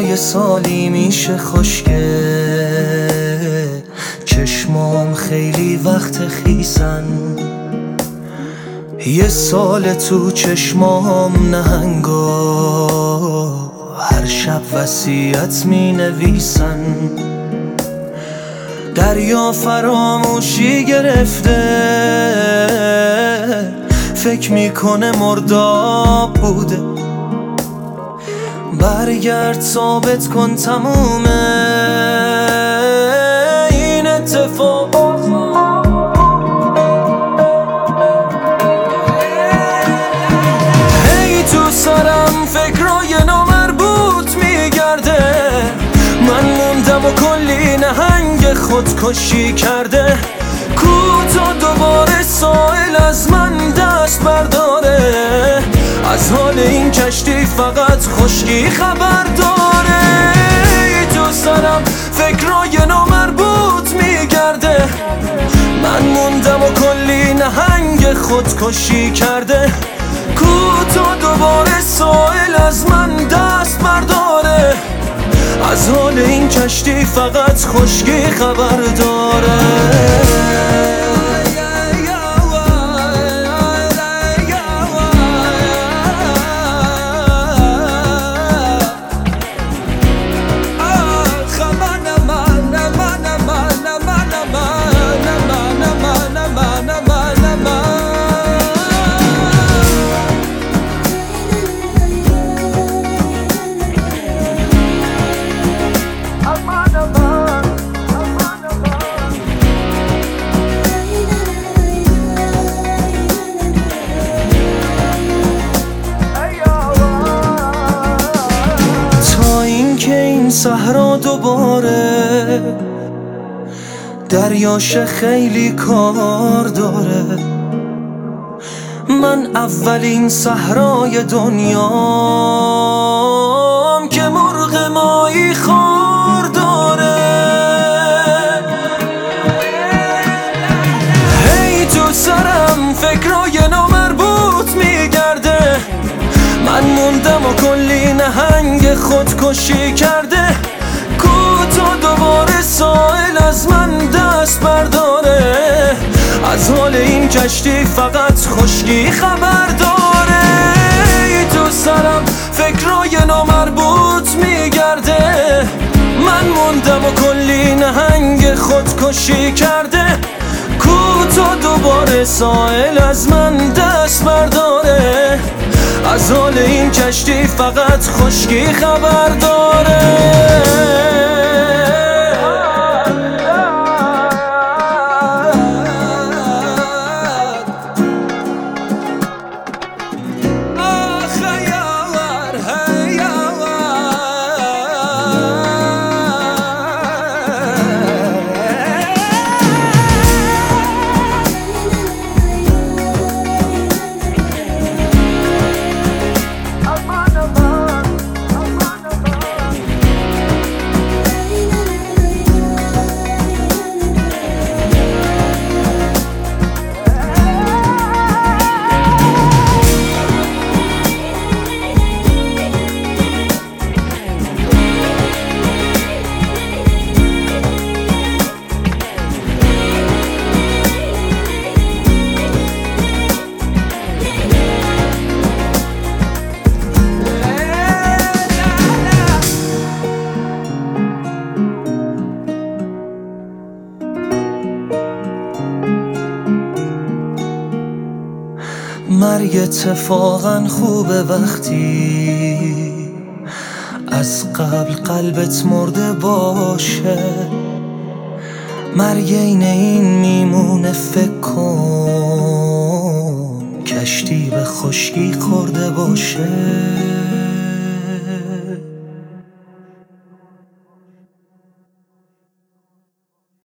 یه سالی میشه خشکه، چشمام خیلی وقت خیسن. یه سال تو چشمام نهنگا هر شب وصیت می نویسن. دریا فراموشی گرفته، فکر میکنه مرداب بوده. برگرد ثابت کن تمومه این اتفاقات. هی تو سرم فکرای نامربوط میگرده، من موندم و کلی نهنگ خودکشی کرده. کوتا دوباره سائل از من دست برداره، از حال این کشتی فقط خشکی خبر داره. تو سرم فکرای نامربوط میگرده، من موندم و کلی نهنگ خودکشی کرده. کوتا دوباره سائل از من دست برداره، از حال این کشتی فقط خشکی خبر داره. صحرا دوباره دریاش خیلی کار داره. من اولین صحرای دنیام که مرغ ماهی خوار داره. هی تو سرم فکرای نامربوط میگرده، من موندم و کلی نهنگ خودکشی کرده. کوتا دوباره سائل از من دست برداره، از حال این کشتی فقط خشکی خبر داره. تو سرم فکرای نامربوط میگرده، من موندم و کلی نهنگ خودکشی کرده. کوتا دوباره سائل از من دست برداره، از حال این کشتی فقط خشکی خبر داره. مرگ اتفاقا خوبه وقتی از قبل قلبت مرده باشه. مرگ این میمونه فکر کن، کشتی به خشکی خورده باشه.